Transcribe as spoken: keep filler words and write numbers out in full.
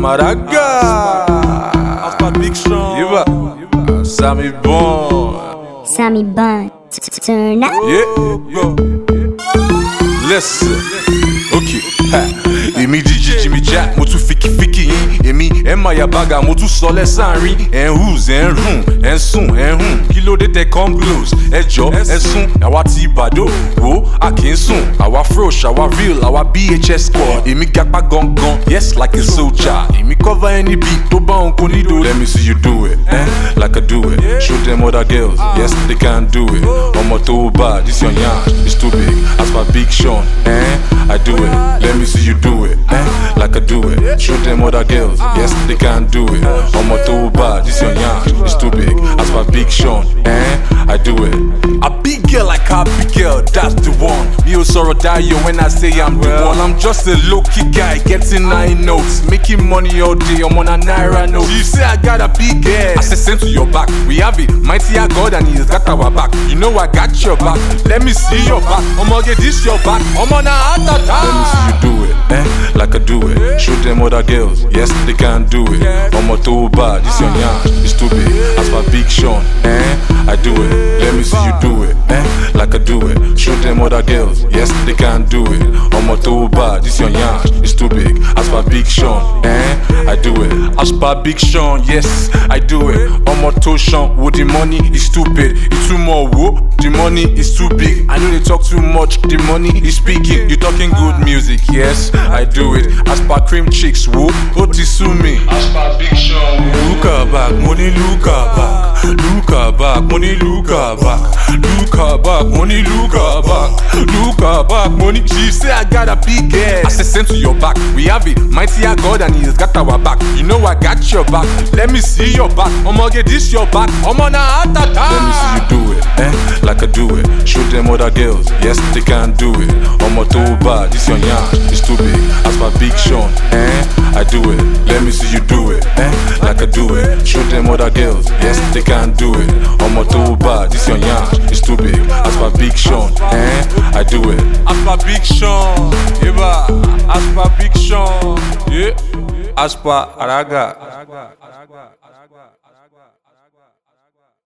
Maraga. Aspa Big Sean. Yeba. Sammy Bon. Sammy Bon. Turn up. Yeah. Listen. Ok. Èmi D J Jimmy Jack, mo tún fiki fiki yín. Èmi ẹ̀ máa ya bàgà, mo tún sọ lẹ́sàárín. Ẹ̀ ń hùz, ẹ̀ ń rùn, ẹ̀ ń sùn, ẹ̀ ń hùn. Kí ló dé tẹ come close? Ẹ jọ, ẹ sún, àwa ti Ìbàdàn. Wo, a kì í sùn. Àwa fresh, àwa real, àwa B H S squad. Èmi gapá gangan, yes like a soldier. Èmi cover any beat tó bá òun kò ní do. Let me see you do it, eh? Like I do it. Show them other girls, yes they can do it. Ọmọ tó bá, this your yarn, it's too big. Aspa Big Sean, eh? I do it. Let me see you do it, eh? Like I do it. Show them other girls, yes they can do it. Ọmọ tó bá, this your yarn, it's too big. Aspa Big Sean, eh? I do it. A big girl like a big girl, that's the one. Mi ò sọ̀rọ̀ dayo when I say I'm the one. I'm just a low-key guy, getting nine notes, making money all day. I'm on a naira note. You say I got a big head, I say send to your back. We have it, mighty our God and He's got our back. You know I got your back. Let me see your back. I'ma get this your back. I'm on a heart attack. Let me see you do it, eh? Like I do it. Show them other girls, yes they can do it. Ọmọ tó bá, this your yarn, it's too big. Aspa Big Sean, eh? I do it. Let me see you do it, eh? Like I do it. Show them other girls, yes they can do it. Ọmọ tó bá, this your yarn, it's too big. Aspa Big Sean, eh? I do it. Aspa Big Sean, yes I do it. Ọmọ tó Sean, wo the money is stupid. It's too more, wo, the money is too big. I know they talk too much, the money is speaking. You talking good music, yes I do it. Aspa cream chicks, wo, ó ti sú mi. Aspa Big Sean, look her back, money look her back. Look her back, money look her back. Look her back, money look her back. Look her back, money. She say I got a big head, I say send to your back. We have it, mighty our God and He's got our back. You know I got your back. Let me see your back. I'ma get this your back. I'm on a heart attack. Let me see you do it, eh? Like I do it. Show them other girls, yes they can do it. Ọmọ tó bá, this your yarn, it's too big. Aspa Big Sean, eh? I do it. Let me see you do it, eh? Like I do it. Show them other girls, yes they can do it. Ọmọ tó bá, this your yarn, it's too big. Aspa Big Sean, eh? I do it. Aspa Big Sean, yeba. Aspa Big Sean, yeah. Aspa Araga.